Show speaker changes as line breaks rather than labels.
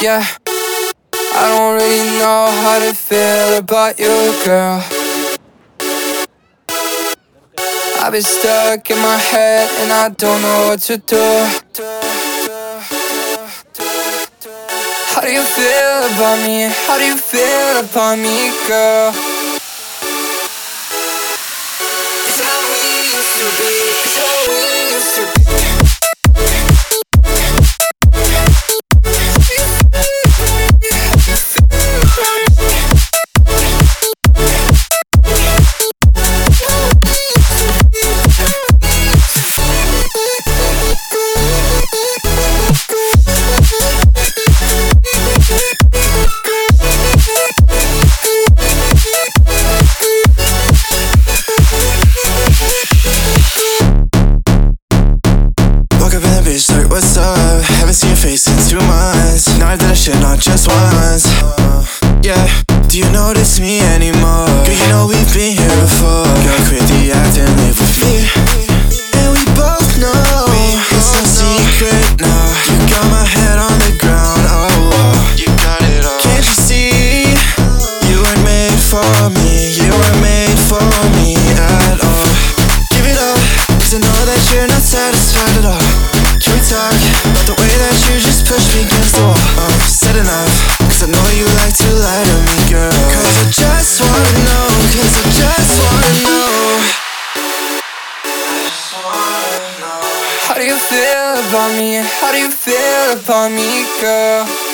Yeah, I don't really know how to feel about you, girl. I've been stuck in my head and I don't know what to do. How do you feel about me? How do you feel about me, girl? It's how we used to be. It's how we used to be.
Like, what's up? Haven't seen your face in 2 months. Now I did that shit not just once. Yeah, do you notice me anymore? Girl, you know we've been here before. Girl, quit the act and live with me. And we both know it's no secret now. You got my head on the ground, oh, you got it all. Can't you see? You weren't made for me. You weren't made for me at all. Give it up, cause I know that you're not satisfied at all. Can we talk about the way that you just pushed me against the wall? Said enough, cause I know you like to lie to me, girl. Cause I just wanna know, cause I just wanna know.
How do you feel about me? How do you feel about me, girl?